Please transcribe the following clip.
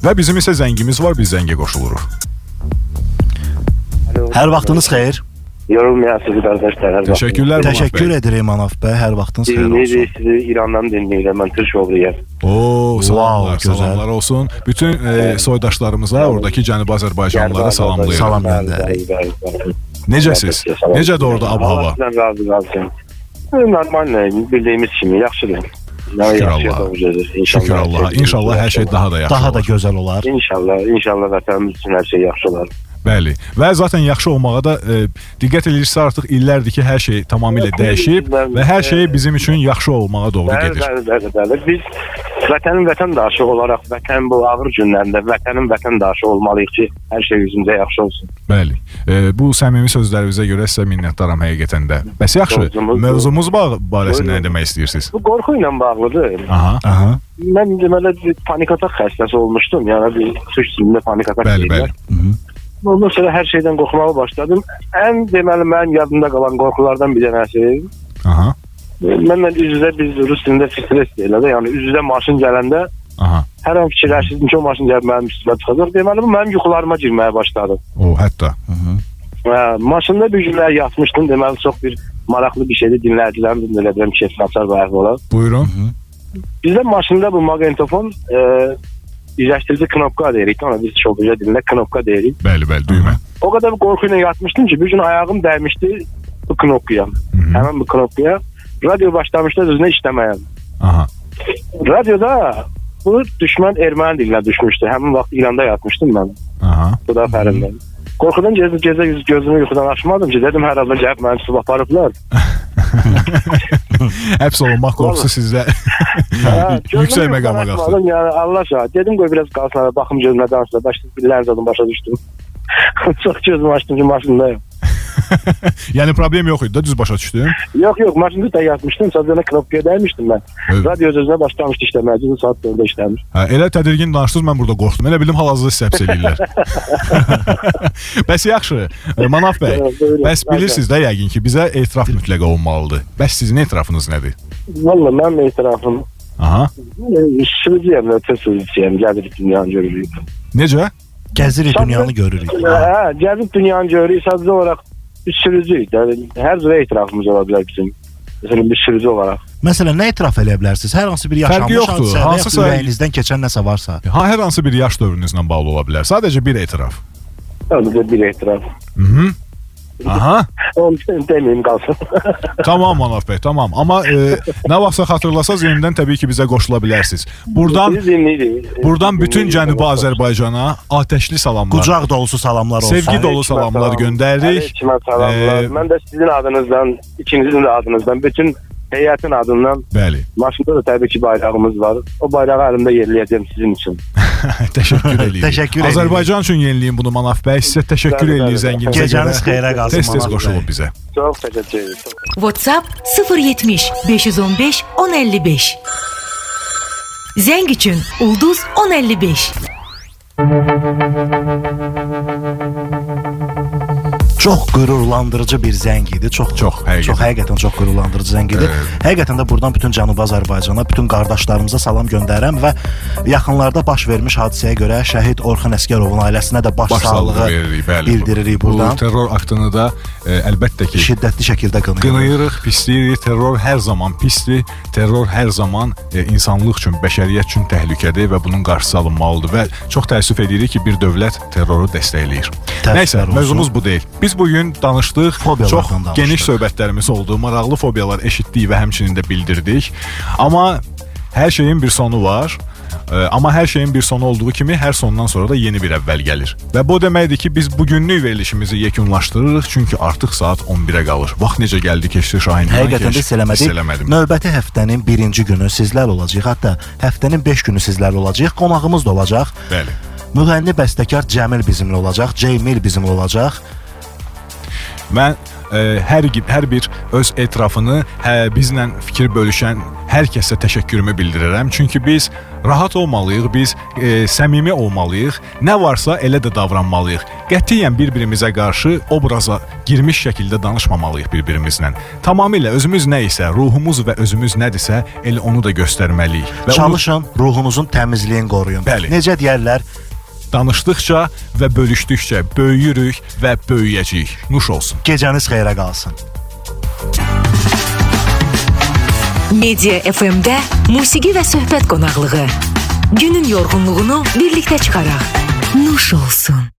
Və bizim isə zəngimiz var, biz zəngə qoşuluruq. Hər vaxtınız xeyir. Yorulmayasınız qardaşlar. Təşəkkürlər. Təşəkkür edirəm Manaf bəy, hər vaxtınız xeyir olsun. Sizi İrandan dinləyirəm, mən Türk oğluyam. Salamlar, salamlar olsun. Bütün soydaşlarımıza, oradakı Cənubi Azərbaycanlılara salamlayırıq. Salam göndərik. Necəsiz? Necədir orada ab-hava? Normal, bildiyimiz kimi, yaxşıdır. Şükür Allaha. İnşallah hər şey daha da yaxşı Daha da olar. gözəl olar. İnşallah vətənimiz üçün hər şey yaxşı olar. Bəli. Və zaten yaxşı olmağa da diqqət edirsə artıq illərdir ki, hər şey tamamilə dəyişib və hər şey bizim üçün yaxşı olmağa doğru gedir. Bəli. Biz vətənin vətəndaşı olaraq, vətənin bu ağır günlərində vətənin vətəndaşı olmalıyıq ki, hər şey yüzümüzə yaxşı olsun. Bəli. Bu səmimi sözlərinizə görə sizə minnətdaram həqiqətən də. Bəs yaxşı, mövzumuz barəsində nə demək istəyirsiniz? Bu qorxu ilə bağlıdır. Aha. Mən deməli panik atak xəstəsi olmuşdum. Yəni bir Türk dilində panik atak deyirlər. Ondan sonra hər şeydən qorxmağa başladım. Ən deməli mənim yadımda qalan qorxulardan bir dənəsi. Aha. Mənlə üz-üzə biz rus dilində stres deyirlər. Yəni üz-üzə maşın gələndə hər an fikirləşirdim ki, o maşın gəlib mənim üstümə çıxacaq. Deməli bu mənim yuxularıma girməyə başladı. Hətta. Maşında bir günlər yatmışdım. Deməli çox bir maraqlı bir şeydi. Dinləyicilərim dinləyirəm ki, Qaçar bayaq olar. Buyurun. Bizdə maşında bu maqnitofon birləşdirici knopka deyirik. Ona biz çox güzel dilində knopka deyirik. Bəli, düymə. O kadar bir qorxuyla yatmışdım ki, bir gün ayağım dəymişdi bu knopkaya. Həmin bu knopkaya. Radyo başlamışdı özünə işləməyə. Radyoda bu düşmən erməni dilinə düşmüşdü. Həmin vaxt İranda yatmışdım mən. Bu da fərində. Qorxudan gecə gözümü yuxudan açmadım ki, dedim hər halda gəlib məni tutub aparıblar. Həbs olunmaq qorxusu sizdə yüksək məqama qalxdı. Yəni Allah şahid. Dedim qoy biraz qalsın, baxım gözümə danışsa. Dillərcədən başa düşdüm. Çox gözümü açdım ki, maşındayım. Yəni problem yox idi da, düz başa düşdüm? Yox, maşında da yatmışdım. Sadəcə knopkaya dəymişdim mən. Radyo özünə başlamışdı işləməyə. Bizim saat 4-də işləmiş. Elə tədirgin danışdınız, mən burada qorxdum. Elə bildim hal-hazırda sizi həbs edirlər. Bəs yaxşı, Manaf bəy, bəs bilirsiniz də yəqin ki, bizə etiraf mütləq olmalıdır. Bəs sizin etirafınız nədir? Valla mənim etirafım sürücüyəm, ötə sürücüyəm. Gəzirik dünyanı görürük. Necə? Gəzirik dünyanı görürük. Gəzirik dünyanı görürük. Sadəcə olaraq bir sürücüyük. Hər cürə etirafımız ola bilər bizim. Məsələn, bir sürücü olaraq. Məsələn, nə etiraf eləyə bilərsiniz? Hər hansı bir yaşanmış hadisə və ürəyinizdən keçən nəsə varsa. Hər hansı bir yaş dövrünüzlə bağlı ola bilər. Sadəcə bir etiraf. Sadəcə bir etiraf. Onu deməyim qalsın. Tamam Manaf bəy, tamam. Amma nə vaxtsa xatırlasaz yenidən təbii ki bizə qoşula bilərsiniz. Buradan bütün Cənubi Azərbaycana atəşli salamlar, qucaq dolusu salamlar olsun. Sevgi dolu salamlar göndəririk. Mən də sizin adınızdan, ikinizin də adınızdan, bütün heyətin adından. Bəli. Maşında da təbii ki bayrağımız var. O bayrağı əlimdə yerləyəcəm sizin üçün. Təşəkkür edirik. Azərbaycan üçün yeniliyim bunu Manaf bəy. Sizə təşəkkür edirik zənginizə. Gecəniz xeyrə qalsın. Tez qoşulub bizə. Çox təşəkkür ederim. WhatsApp 070 515 1055. Zəng üçün ulduz 1055. Çox qürurlandırıcı bir zəng idi. Çox həqiqətən çox qürurlandırıcı zəng idi. Həqiqətən də buradan bütün Cənubi Azərbaycana, bütün qardaşlarımıza salam göndərirəm və yaxınlarda baş vermiş hadisəyə görə şəhid Orxan Əsgərovun ailəsinə də başsağlığı bildiririk buradan. Bu terror aktını da əlbəttə ki şiddətli şəkildə qınayırıq, pisləyirik. Terror hər zaman pisdir. Terror hər zaman insanlıq üçün, bəşəriyyət üçün təhlükədir və bunun qarşısı alınmalıdır və çox təəssüf edirik ki, bir dövlət terroru dəstəkləyir. Nəysə, mövzumuz bu deyil. Biz bugün danışdıq, çox geniş söhbətlərimiz oldu, maraqlı fobiyalar eşitdik və həmçinin də bildirdik. Amma hər şeyin bir sonu var. Amma hər şeyin bir sonu olduğu kimi hər sondan sonra da yeni bir əvvəl gəlir. Və bu deməkdir ki, biz bugünlük verilişimizi yekunlaşdırırıq, çünki artıq saat 11-ə qalır. Vaxt necə gəldi keçdi Şahin? Həqiqətən də hiss eləmədik. Növbəti həftənin birinci günü sizlər olacaq, hətta həftənin 5 günü sizlər olacaq, qonağımız da olacaq. Bəli. Müğənni bəstəkar Cəmil bizimlə olacaq, Ceymil bizimlə olacaq. Mən hər bir öz etirafını bizlə fikir bölüşən hər kəsə təşəkkürümü bildirirəm. Çünki biz rahat olmalıyıq, biz səmimi olmalıyıq. Nə varsa elə də davranmalıyıq. Qətiyyən bir-birimizə qarşı obraza girmiş şəkildə danışmamalıyıq bir-birimizlə. Tamamilə özümüz nə isə, ruhumuz və özümüz nədirsə, elə onu da göstərməliyik. Və çalışın, ruhunuzun təmizliyini qoruyun. Bəli. Necə deyərlər? Danışdıqca və bölüşdükcə böyüyürük və böyüyəcəyik. Nuş olsun. Gecəniz xeyrə qalsın. Media FM-də musiqi və söhbət qonaqlığı. Günün yorğunluğunu birlikdə çıxaraq. Nuş olsun.